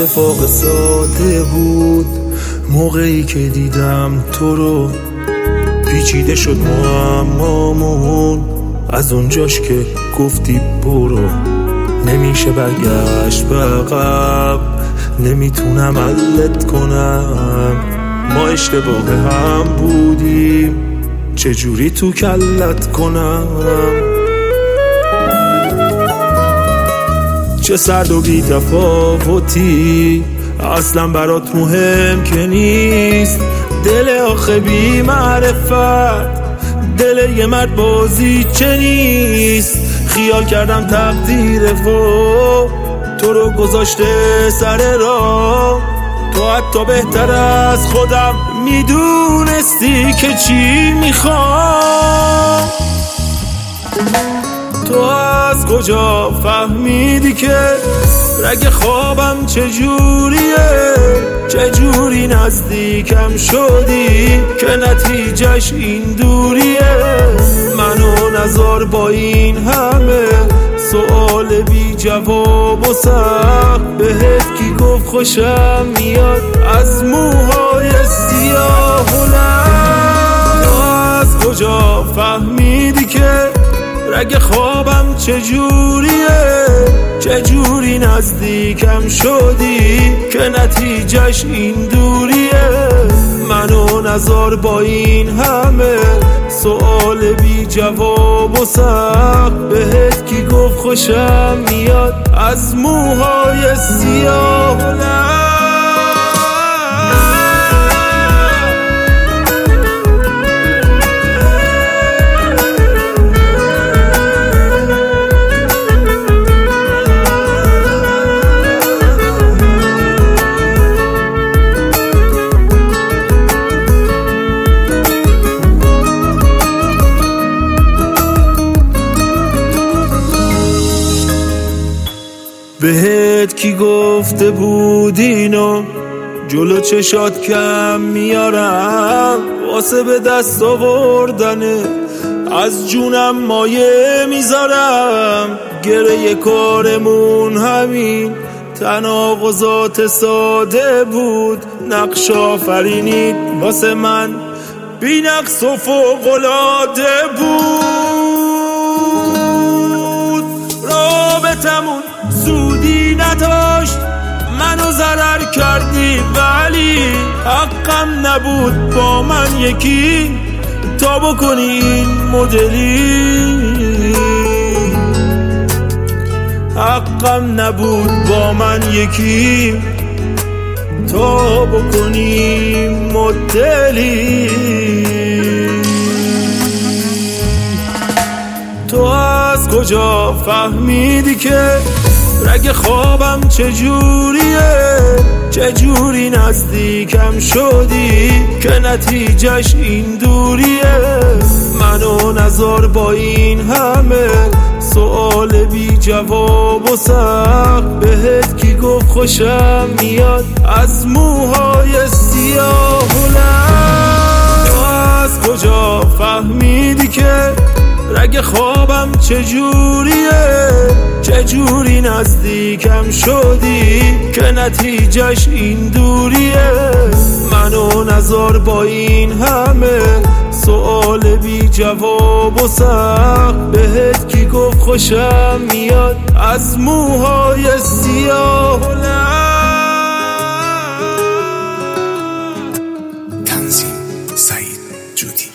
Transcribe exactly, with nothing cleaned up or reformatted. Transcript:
اتفاق ساده بود موقعی که دیدم تو رو، پیچیده شد معمامون از اونجاش که گفتی برو. نمیشه برگشت به عقب، نمیتونم علت کنم، ما اشتباه هم بودیم، چجوری تو کلت کنم. چه سرد و بی تفاوتی، اصلا برات مهم که نیست. دل آخه بی معرفت، دل یه مرد بازی چه نیست. خیال کردم تقدیر و تو رو گذاشته سر راه، تو حتی بهتر از خودم میدونستی که چی میخوام. تو از کجا فهمیدی که رگ خوابم چجوریه، چجوری نزدیکم شدی که نتیجهش این دوریه. منو نزار با این همه سوال بی جواب و سخت، بهت کی گفت خوشم میاد از موهای سیاه و لب. تو از کجا فهمیدی که رگ خوابم چجوریه، چجوری نزدیکم شدی که نتیجهش این دوریه. منو نزار با این همه سوال بی جواب و سخت، بهت کی گفت خوشم میاد از موهای سیاه و لب. بهت کی گفته بود اینو جلو چشات کم میارم، واسه به دست آوردنه از جونم مایه میذارم. گره کارمون همین تناقضات ساده بود، نقش آفرینید واسه من بی نقص و فوق‌العاده بود. رابطمون سودی نداشت، منو ضرر کردی، ولی حقم نبود با من یکی تا بکنی این مدلی. حقم نبود با من یکی تا بکنی مدلی. تو از کجا فهمیدی که رگ خوابم چجوریه، چجوری نزدیکم شدی که نتیجهش این دوریه. منو نزار با این همه سوال بی جواب و سخت، بهت کی گفت خوشم میاد از موهای سیاه و لب. تو از کجا فهمیدی که رگ خوابم چجوریه، چجوری نزدیکم شدی که نتیجهش این دوریه. منو نزار با این همه سوال بی جواب و سخت، بهت کی گفت خوشم میاد از موهای سیاه و لب. تنظیم سعید جودی.